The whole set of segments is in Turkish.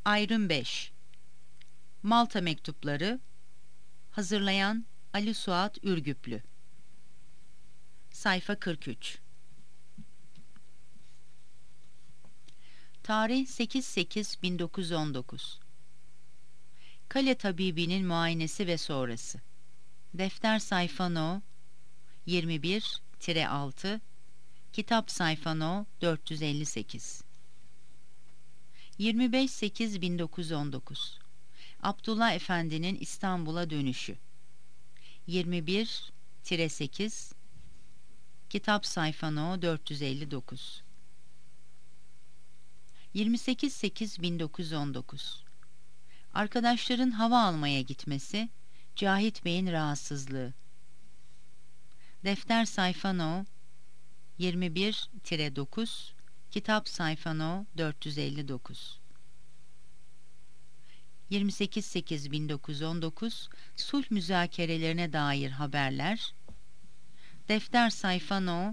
Ayrım 5. Malta Mektupları. Hazırlayan Ali Suat Ürgüplü. Sayfa 43. Tarih 8-8-1919. Kale tabibinin muayenesi ve sonrası. Defter sayfa no 21-6, kitap sayfa no 458. 25-8-1919. Abdullah Efendi'nin İstanbul'a dönüşü. 21-8, kitap sayfa no 459. 28-8-1919. Arkadaşların hava almaya gitmesi, Cahit Bey'in rahatsızlığı. Defter sayfa no 21-9, kitap sayfa no 459. 28-8-1919, sulh müzakerelerine dair haberler. Defter sayfa no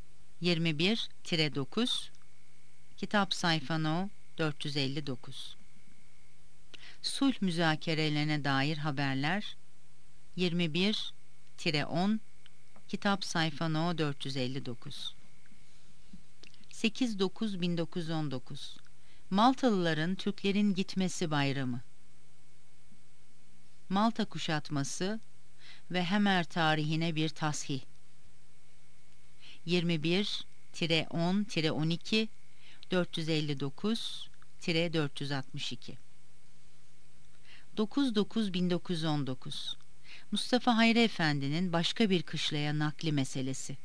21-9, kitap sayfa no 459. Sulh müzakerelerine dair haberler. 21-10, kitap sayfa no 459. 8-9-1919. Maltalıların Türklerin gitmesi bayramı. Malta kuşatması ve Hemer tarihine bir tasih. 21-10-12, 459-462. 9-9-1919. Mustafa Hayri Efendi'nin başka bir kışlaya nakli meselesi.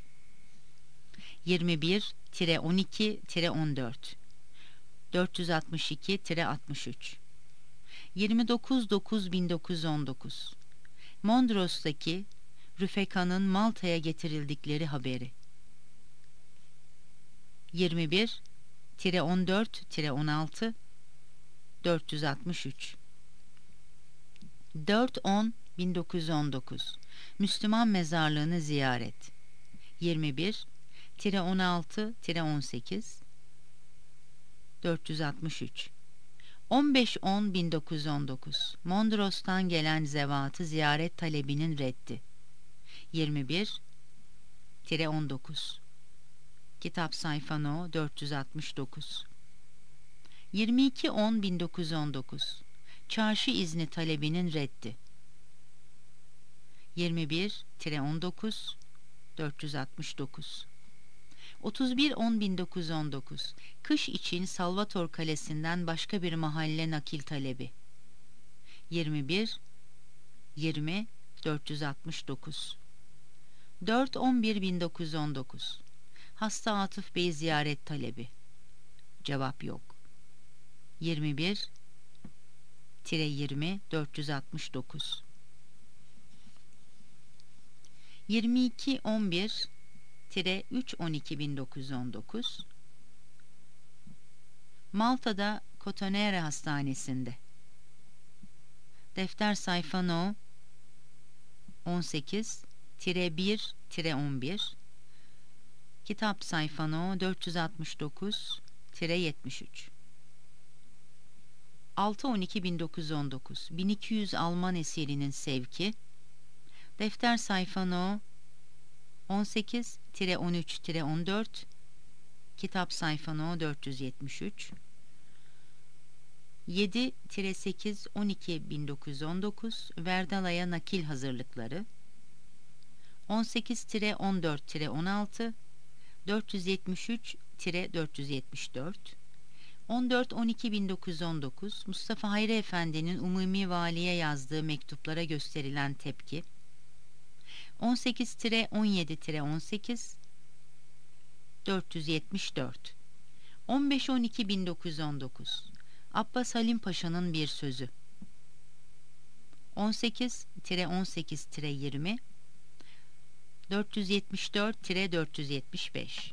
21-12-14, 462-63. 29-9-1919. Mondros'taki Rüfeka'nın Malta'ya getirildikleri haberi. 21-14-16, 463. 4-10-1919. Müslüman mezarlığını ziyaret. 21-16-18, 463. 15-10-1919. Mondros'tan gelen zevatı ziyaret talebinin reddi. 21-19. Kitap sayfa no 469. 22-10-1919. Çarşı izni talebinin reddi. 21-19, 469. 31-10-1919. Kış için Salvator Kalesi'nden başka bir mahalle nakil talebi. 21-20, 469. 4-11-1919. Hasta Atıf Bey ziyaret talebi. Cevap yok. 21-20, 469. 22-11-3-12-1919. Malta'da Cotonere Hastanesi'nde. Defter sayfa no 18-1-11, kitap sayfa no 469-73. 6-12-1919. 1200 Alman esirinin sevki. Defter sayfa no 18-13-14, kitap sayfa no 473. 7-8-12-1919. Verdala'ya nakil hazırlıkları. 18-14-16, 473-474. 14-12-1919. Mustafa Hayri Efendi'nin Umumi Vali'ye yazdığı mektuplara gösterilen tepki. 18-17-18, 474. 15-12-1919. Abbas Halim Paşa'nın bir sözü. 18-18-20, 474-475.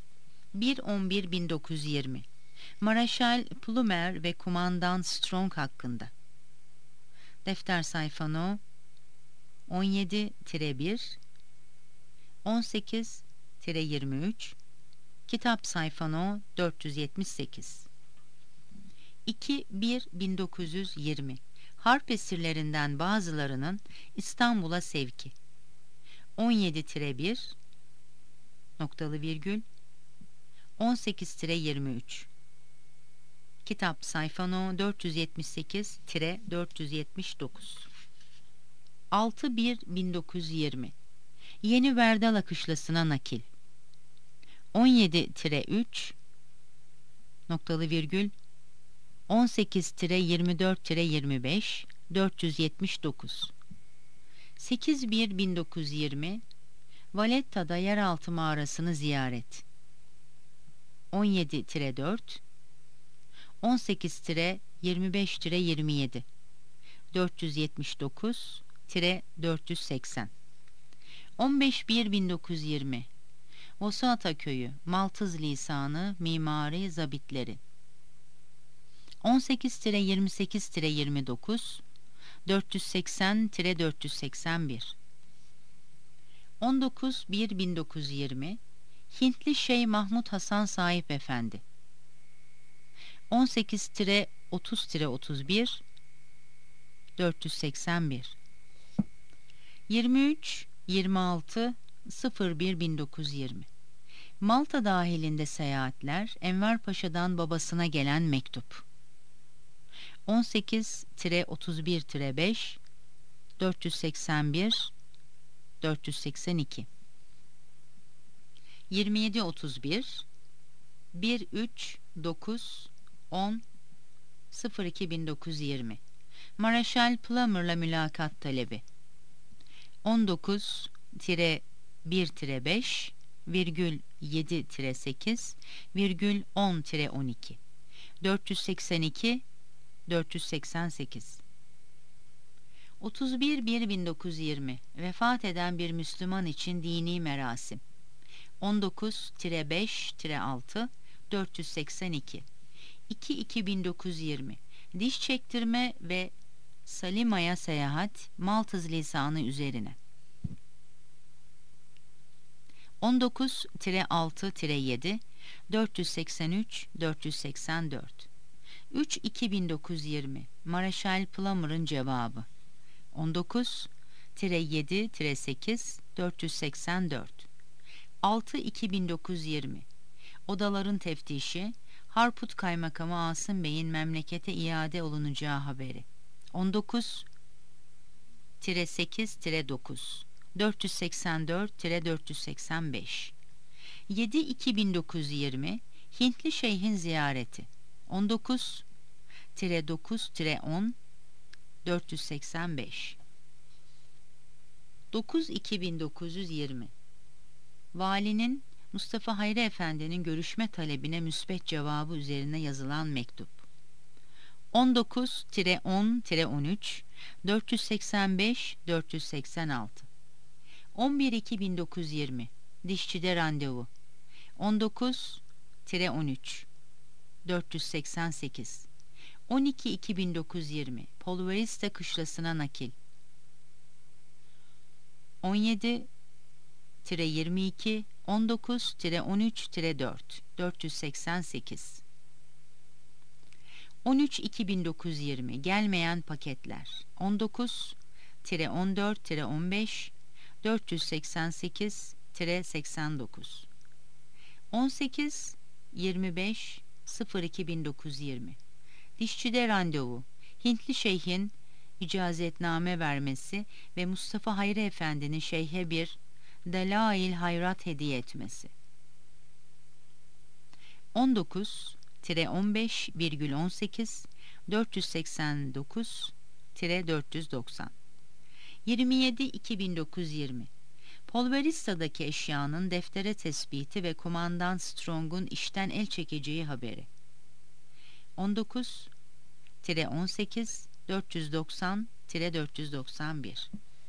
1-11-1920. Mareşal Plumer ve Kumandan Strong hakkında. Defter sayfa no 17-1, 18-23, kitap sayfa no 478. 2-1-1920 Harp esirlerinden bazılarının İstanbul'a sevki. 17-1 noktalı virgül 18-23 Kitap sayfa no 478-479 6-1-1920 Yeni Verdala Kışlası'na nakil. 17-3 noktalı virgül 18-24-25 479 8-1-1920 Valletta'da yeraltı mağarasını ziyaret. 17-4 18-25-27 479-480 15-1-1920 Vosata Köyü Maltız lisanı mimari zabitleri 18-28-29 480-481 19-1-1920 Hintli Şeyh Mahmud Hasan Sahip Efendi 18-30-31 481 23-26 01-1920 Malta dahilinde seyahatler Enver Paşa'dan babasına gelen mektup 18-31-5 481 482 27-31 1-3-9 10 02-1920 Maraşal Plummer'la mülakat talebi 19-1-5 virgül 7-8 virgül 10-12 482 488 31-1-1920 Vefat eden bir Müslüman için dini merasim 19-5-6 482 2-2-1920 Diş çektirme ve Salima'ya seyahat Maltız lisanı üzerine 19-6-7 483 484 3-2-1920 Maraşal Plummer'ın cevabı 19-7-8 484 6-2-1920 Odaların teftişi Harput Kaymakamı Asım Bey'in memlekete iade olunacağı haberi 19-8-9 484-485 7-2-1920 Hintli Şeyh'in ziyareti 19-9-10 485 9-2-1920 Valinin Mustafa Hayri Efendi'nin görüşme talebine müsbet cevabı üzerine yazılan mektup 19-10-13 485 486 11-2-1920 Dişçide randevu 19-13 488 12-2-1920 Polverista Kışlası'na nakil 17-22 19-13-4 488 13-2-1920 Gelmeyen paketler 19-14-15 488-89 18-25 02-1920 Dişçide randevu Hintli Şeyh'in icazetname vermesi ve Mustafa Hayri Efendi'nin şeyhe bir Delail Hayrat hediye etmesi 19-15,18 489-490 27-2920 Polverista'daki eşyanın deftere tespiti ve kumandan Strong'un işten el çekeceği haberi 19-18 490-491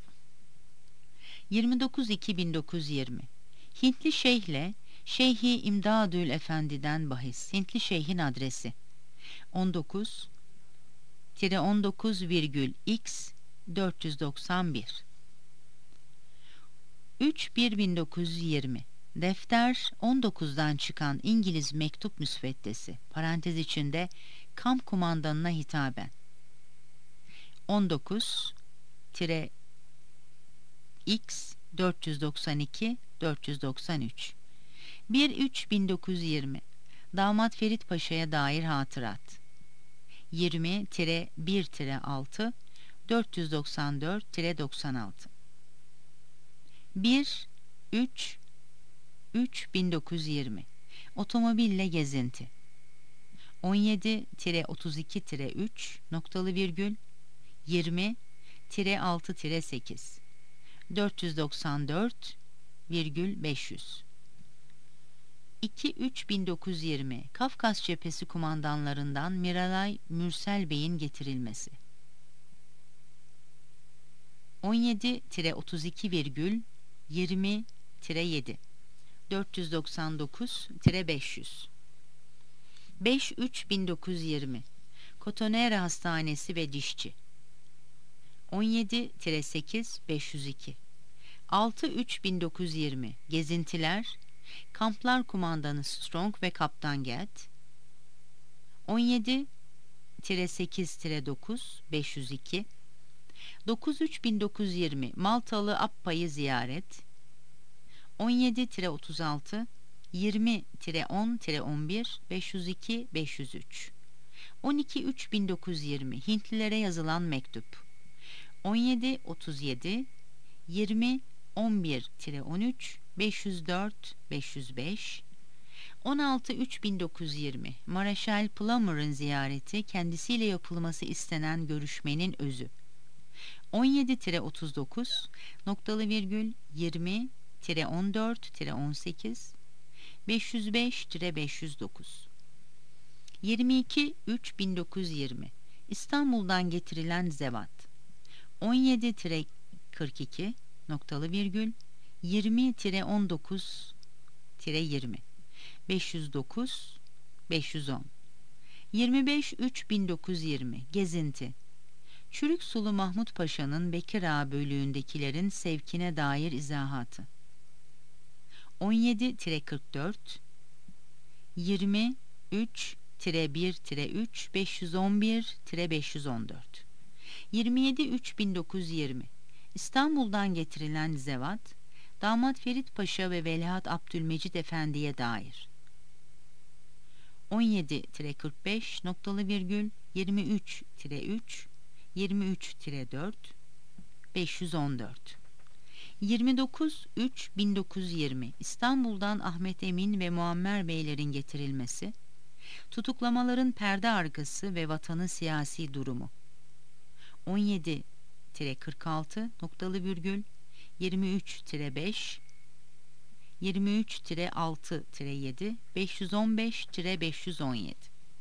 29-2920 Hintli Şeyh'le Şeyhi İmdadül Efendi'den bahis Hintli Şeyh'in adresi 19-19,x 491 3-1920 Defter 19'dan çıkan İngiliz mektup müsveddesi parantez içinde kamp kumandanına hitaben 19-X 492 493 1-3-1920 Damat Ferit Paşa'ya dair hatırat 20-1-6 494-96 1-3-1920 Otomobille gezinti 17-32-3 noktalı virgül 20-6-8 494,500 2-3-1920 Kafkas Cephesi kumandanlarından Miralay Mürsel Bey'in getirilmesi 17-32,20-7 499-500 5-3-1920 Kotonera Hastanesi ve Dişçi 17-8-502 6-3-1920 Gezintiler Kamplar Kumandanı Strong ve Kaptan Gelt 17-8-9 502 9-3-1920 Maltalı Appa'yı ziyaret 17-36 20-10-11 502-503 12-3-1920 Hintlilere yazılan mektup 17-37 20-11-13 504-505 16-3-1920 Mareşal Plummer'ın ziyareti kendisiyle yapılması istenen görüşmenin özü 17-39 noktalı virgül 20-14-18 505-509 22-3-1920 İstanbul'dan getirilen zevat 17-42 noktalı virgül 20-19-20 509 510 25-3-1920 Gezinti Çürük Sulu Mahmut Paşa'nın Bekir Ağa bölüğündekilerin sevkine dair izahatı 17-44 23-1-3 511-514 27-3-1920 İstanbul'dan getirilen zevat Damat Ferit Paşa ve Veliaht Abdülmecid Efendi'ye dair 17-45 noktalı virgül 23-3 23-4 514 29-3-1920 İstanbul'dan Ahmet Emin ve Muammer Beylerin getirilmesi tutuklamaların perde arkası ve vatanın siyasi durumu 17-46 noktalı virgül 23-5 23-6-7 515-517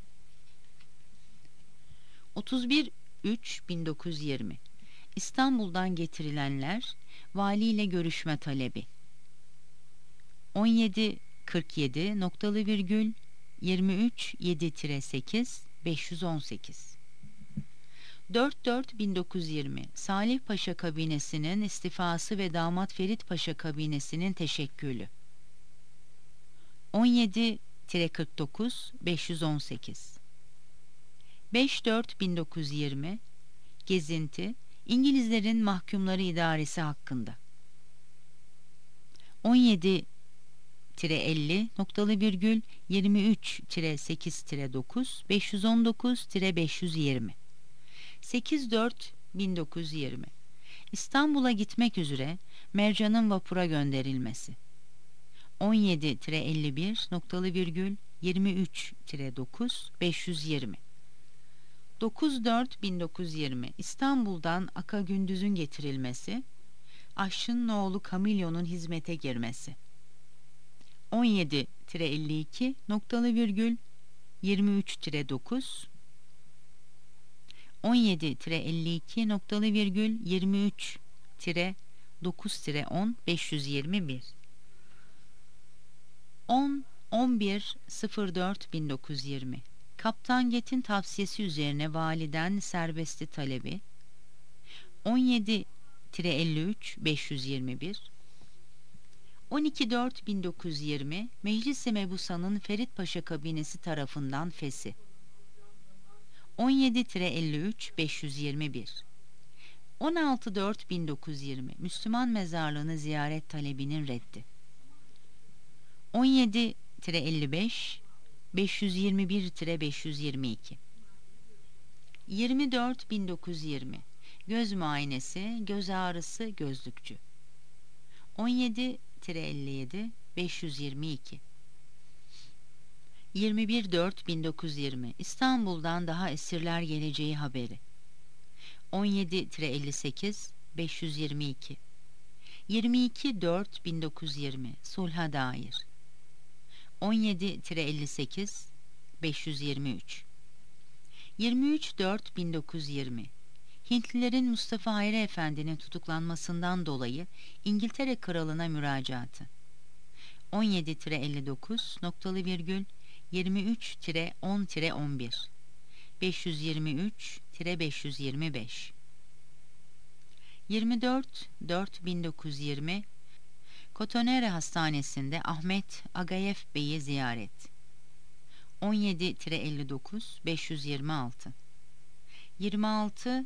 31-3-1920 İstanbul'dan getirilenler valiyle görüşme talebi 17-47 noktalı virgül 23-7-8 518 4-4-1920 Salih Paşa kabinesinin istifası ve Damat Ferit Paşa kabinesinin teşekkülü 17-49 518 5-4-1920 Gezinti İngilizlerin mahkumları idaresi hakkında 17-50 noktalı virgül 23-8-9 519-520 8-4-1920 İstanbul'a gitmek üzere Mercan'ın vapura gönderilmesi 17-51 noktalı virgül 23-9 520 9-4-1920 İstanbul'dan Aka Gündüz'ün getirilmesi Aşçı'nın oğlu Kamilyon'un hizmete girmesi 17-52 noktalı virgül 23-9 17-52 noktalı virgül 23-9-10 521 10-11-04-1920 Kaptan Get'in tavsiyesi üzerine validen serbesti talebi 17-53 521 12-4-1920 Meclis-i Mebusa'nın Ferit Paşa kabinesi tarafından fesi 17-53 521 16-4-1920 Müslüman mezarlığını ziyaret talebinin reddi. 17-55 521-522 24-1920 Göz muayenesi, göz ağrısı, gözlükçü. 17-57 522 21-4-1920 İstanbul'dan daha esirler geleceği haberi. 17-58 522 22-4-1920 Sulha dair. 17-58 523 23-4-1920 Hintlilerin Mustafa Hayri Efendi'nin tutuklanmasından dolayı İngiltere Kralı'na müracaatı. 17-59 23-10-11 523-525 24-4-1920 Kotonere Hastanesi'nde Ahmet Agayev Bey'i ziyaret. 17-59 526 26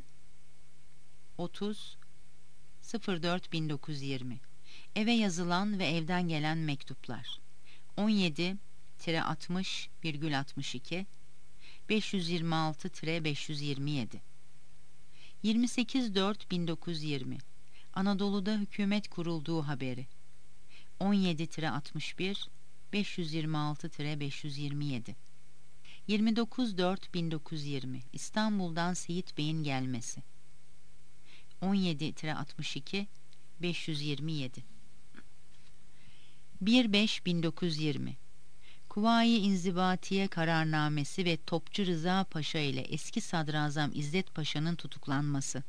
30 04 1920 Eve yazılan ve evden gelen mektuplar. 17-60,62 526-527 28-4-1920 Anadolu'da hükümet kurulduğu haberi. 17-61 526-527 29-4-1920 İstanbul'dan Seyit Bey'in gelmesi. 17-62 527 1-5-1920 Kuvayi İnzibatiye kararnamesi ve Topçu Rıza Paşa ile eski Sadrazam İzzet Paşa'nın tutuklanması.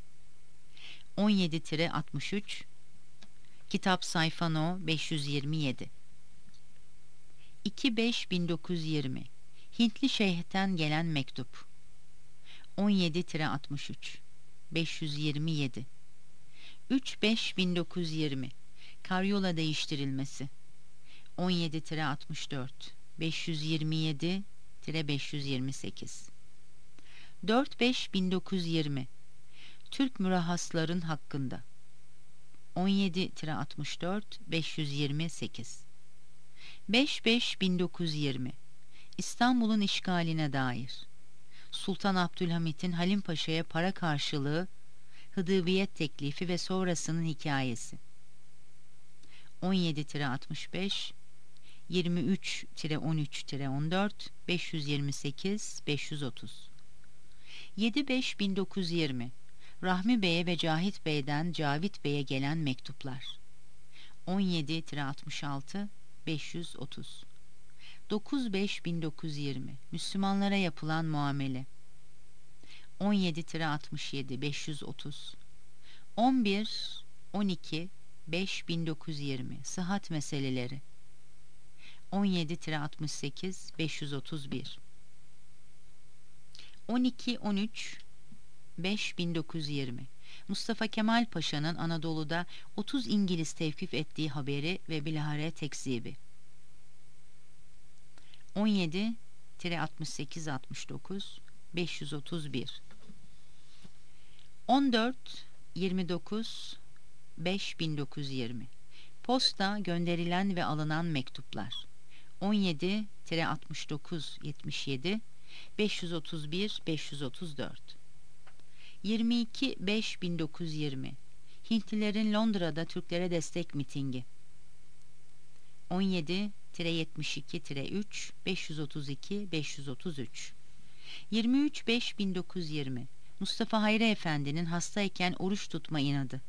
17-63 Kitap sayfa no 527 2-5-1920 Hintli Şeyh'ten gelen mektup. 17-63 527 3-5-1920 Karyola değiştirilmesi. 17-64 527-528 4-5-1920 Türk mürahhasların hakkında. 17-64 528 5-5-1920 İstanbul'un işgaline dair. Sultan Abdülhamit'in Halim Paşa'ya para karşılığı hıdıviyet teklifi ve sonrasının hikayesi. 17-65 23-13-14 528 530 7-5-1920 Rahmi Bey'e ve Cahit Bey'den Cavit Bey'e gelen mektuplar. 17-66 530 9-5-1920 Müslümanlara yapılan muamele. 17-67 530 11-12 5-1920 Sıhhat meseleleri. 17-68 531 12-13 5-1920 Mustafa Kemal Paşa'nın Anadolu'da 30 İngiliz tevkif ettiği haberi ve bilahare tekzibi. 17-68-69 531 14-29 5-1920 Posta gönderilen ve alınan mektuplar. 17-69-77 531 534 22-5-1920 Hintlilerin Londra'da Türklere destek mitingi. 17-72-3 532 533 23-5-1920 Mustafa Hayri Efendi'nin hastayken oruç tutma inadı.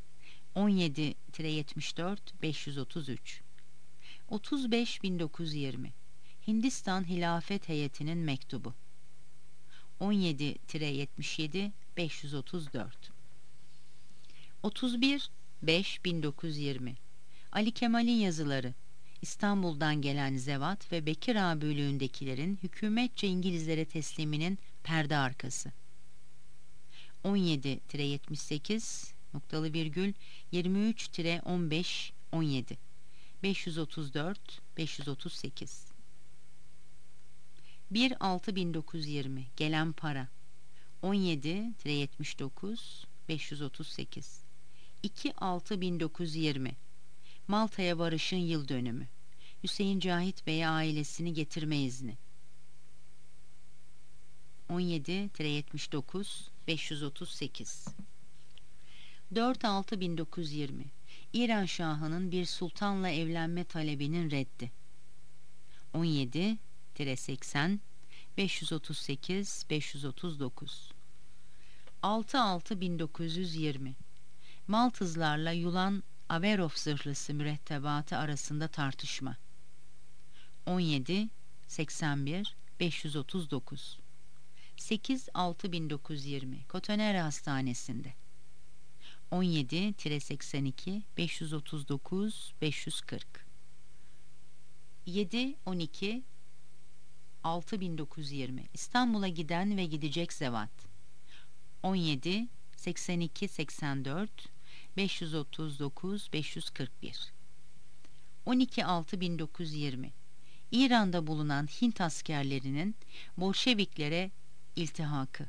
17-74 533 35-1920 Hindistan Hilafet Heyeti'nin mektubu. 17-77 534 31-5-1920 Ali Kemal'in yazıları. İstanbul'dan gelen zevat ve Bekir Ağa bölüğündekilerin hükümetçe İngilizlere tesliminin perde arkası. 17-78 23-15-17 534 538 1-6-1920 gelen para. 17-79 538. 2-6-1920 Malta'ya varışın yıl dönümü. Hüseyin Cahit Bey'e ailesini getirme izni. 17-79 538. 4-6-1920 İran Şahı'nın bir sultanla evlenme talebinin reddi. 17-80 538 539. 6-6-1920 Maltızlarla Yulan Averov zırhlısı mürettebatı arasında tartışma. 17-81 539. 8-6-1920 Kotonere Hastanesi'nde. 17-82 539 540. 7-12 6920 İstanbul'a giden ve gidecek zevat. 17 82 84 539 541. 12 1920 İran'da bulunan Hint askerlerinin Bolşeviklere iltihakı.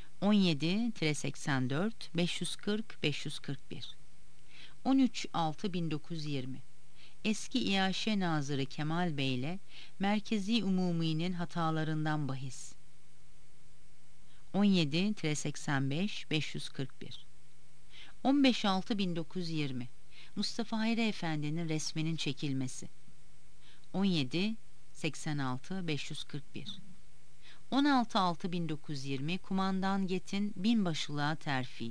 17-84 540 541. 13 1920 Eski İAŞ Nazırı Kemal Bey ile Merkezi Umumi'nin hatalarından bahis. 17-85 541. 15-6-1920 Mustafa Hayri Efendi'nin resminin çekilmesi. 17-86 541. 16-6-1920 Kumandan Get'in binbaşılığa terfi.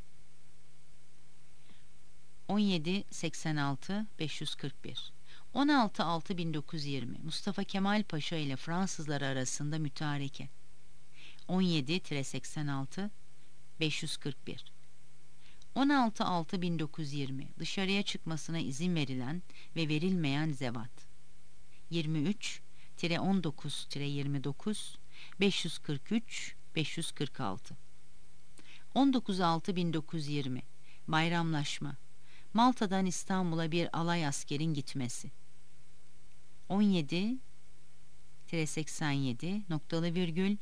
17-86 541. 16-6-1920 Mustafa Kemal Paşa ile Fransızlar arasında mütareke. 17-86 541. 16-6-1920 dışarıya çıkmasına izin verilen ve verilmeyen zevat. 23-19-29 543 546. 19-6-1920 bayramlaşma. Malta'dan İstanbul'a bir alay askerin gitmesi. 17-87 noktalı virgül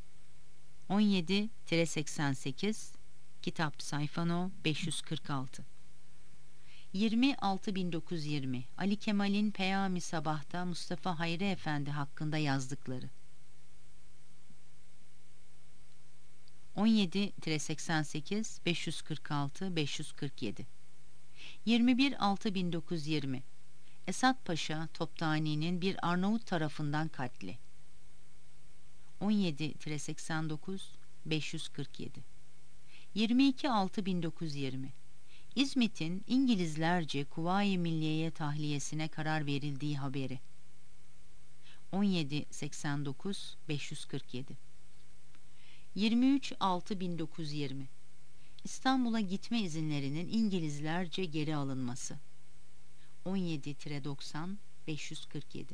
17-88 Kitap sayfa no 546. 20-6-1920 Ali Kemal'in Peyami Sabah'ta Mustafa Hayri Efendi hakkında yazdıkları. 17-88 546 547. 21-6-1920 Esat Paşa Toptani'nin bir Arnavut tarafından katli. 17-89 547. 22-6-1920 İzmit'in İngilizlerce Kuvayi Milliye'ye tahliyesine karar verildiği haberi. 17-89 547. 23-6-1920 İstanbul'a gitme izinlerinin İngilizlerce geri alınması. 17-90 547.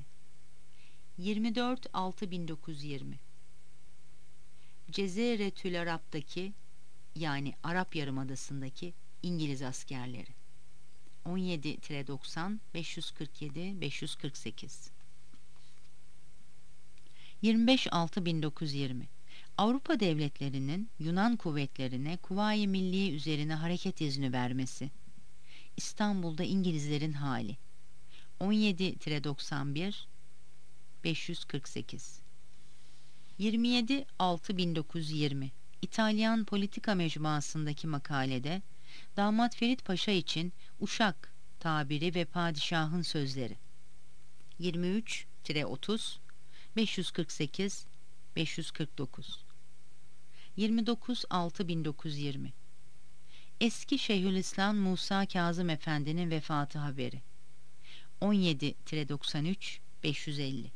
24-6-1920 Ceziretül Arap'taki yani Arap Yarımadası'ndaki İngiliz askerleri. 17-90 547 548. 25-6-1920 Avrupa devletlerinin Yunan kuvvetlerine Kuvayi Milliye üzerine hareket izni vermesi. İstanbul'da İngilizlerin hali. 17-91 548. 27-6-1920 İtalyan Politika Mecmuası'ndaki makalede Damat Ferit Paşa için Uşak tabiri ve padişahın sözleri. 23-30 548 549. 29-6-1920 Eski Şeyhülislam Musa Kazım Efendi'nin vefatı haberi. 17-93 550.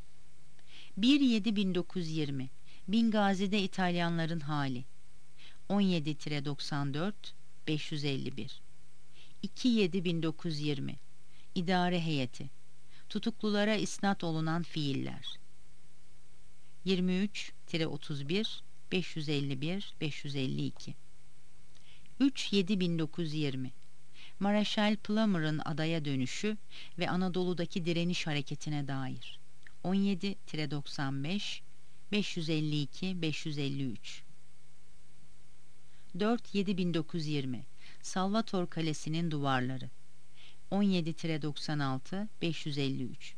1-7-1920 Bingazi'de İtalyanların hali. 17-94 551. 2-7-1920 İdare heyeti. Tutuklulara isnat olunan fiiller. 23-31 551 552. 3-7-1920 Mareşal Plummer'ın adaya dönüşü ve Anadolu'daki direniş hareketine dair. 17-95 552 553. 4-7-1920 Salvator Kalesi'nin duvarları. 17-96 553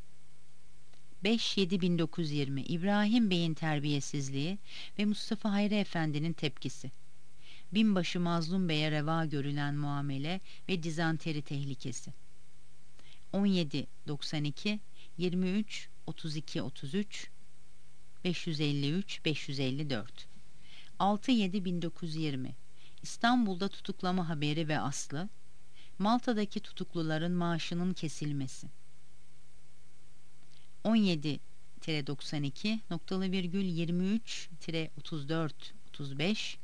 5-7-1920 İbrahim Bey'in terbiyesizliği ve Mustafa Hayri Efendi'nin tepkisi. Binbaşı Mazlum Bey'e reva görülen muamele ve dizanteri tehlikesi. 17-92 23-32-33 553-554 6-7-1920 İstanbul'da tutuklama haberi ve aslı. Malta'daki tutukluların maaşının kesilmesi. 17-92 23-34-35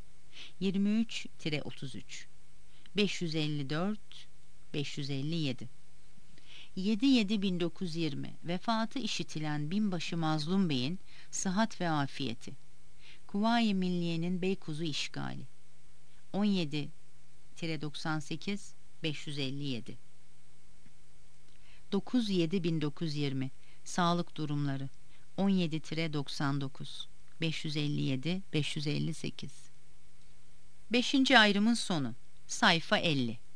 23-33 554 557 7-7-1920 Vefatı işitilen binbaşı Mazlum Bey'in sıhhat ve afiyeti. Kuvayi Milliye'nin Beykoz'u işgali. 17-98 557 9-7-1920 Sağlık durumları. 17-99 557 558 5. ayrımın sonu. Sayfa 50